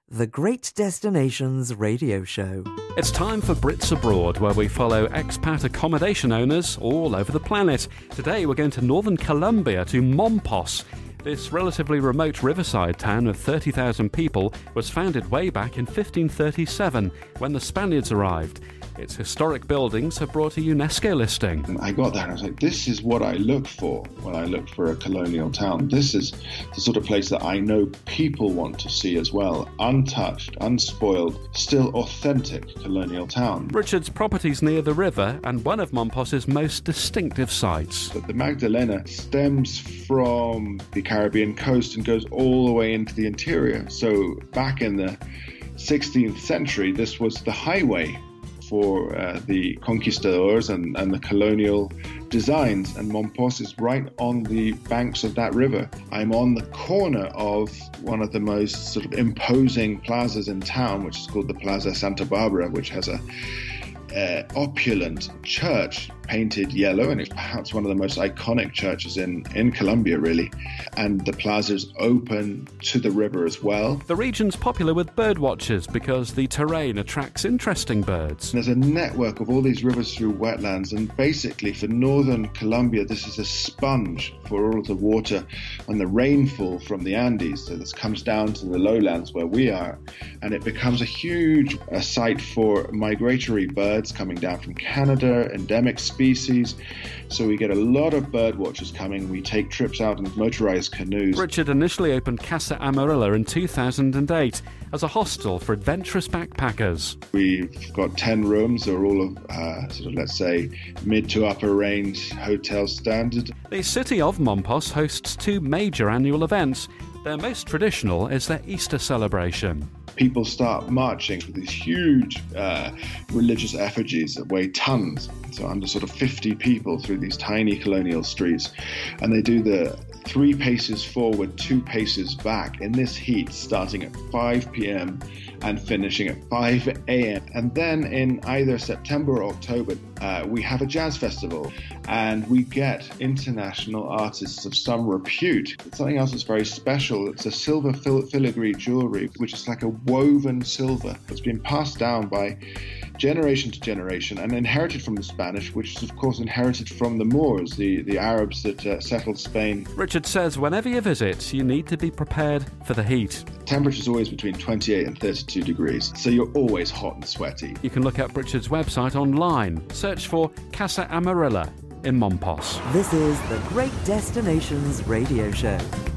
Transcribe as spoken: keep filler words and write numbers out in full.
The Great Destinations Radio Show. It's time for Brits Abroad, where we follow expat accommodation owners all over the planet. Today we're going to northern Colombia, to Mompos. This relatively remote riverside town of thirty thousand people was founded way back in fifteen thirty-seven when the Spaniards arrived. Its historic buildings have brought a UNESCO listing. I got there and I was like, this is what I look for when I look for a colonial town. This is the sort of place that I know people want to see as well. Untouched, unspoiled, still authentic colonial town. Richard's property's near the river and one of Mompos's most distinctive sites. But the Magdalena stems from the Caribbean coast and goes all the way into the interior. So back in the sixteenth century, this was the highway for uh, the conquistadors and, and the colonial designs, and Mompos is right on the banks of that river. I'm on the corner of one of the most sort of imposing plazas in town, which is called the Plaza Santa Barbara, which has a uh, opulent church painted yellow, and it's perhaps one of the most iconic churches in, in Colombia, really. And the plaza's open to the river as well. The region's popular with bird watchers because the terrain attracts interesting birds. There's a network of all these rivers through wetlands, and basically for northern Colombia, this is a sponge for all of the water and the rainfall from the Andes. So this comes down to the lowlands where we are, and it becomes a huge a site for migratory birds coming down from Canada, endemic species. species. So we get a lot of bird watchers coming. We take trips out in motorized canoes. Richard initially opened Casa Amarilla in two thousand eight as a hostel for adventurous backpackers. We've got ten rooms. They're all of uh, sort of, let's say, mid to upper range hotel standard. The city of Mompos hosts two major annual events. Their most traditional is their Easter celebration. People start marching with these huge uh, religious effigies that weigh tons, so under sort of fifty people through these tiny colonial streets, and they do the three paces forward, two paces back in this heat, starting at five p.m. and finishing at five a.m. And then in either September or October, uh, we have a jazz festival, and we get international artists of some repute. Something else that's very special, it's a silver fil- filigree jewelry, which is like a woven silver that's been passed down by generation to generation and inherited from the Spanish, which is of course inherited from the Moors, the, the Arabs that uh, settled Spain. Richard says whenever you visit, you need to be prepared for the heat. Temperature is always between twenty-eight and thirty-two degrees, so you're always hot and sweaty. You can look up Richard's website online. Search for Casa Amarilla in Mompos. This is the Great Destinations Radio Show.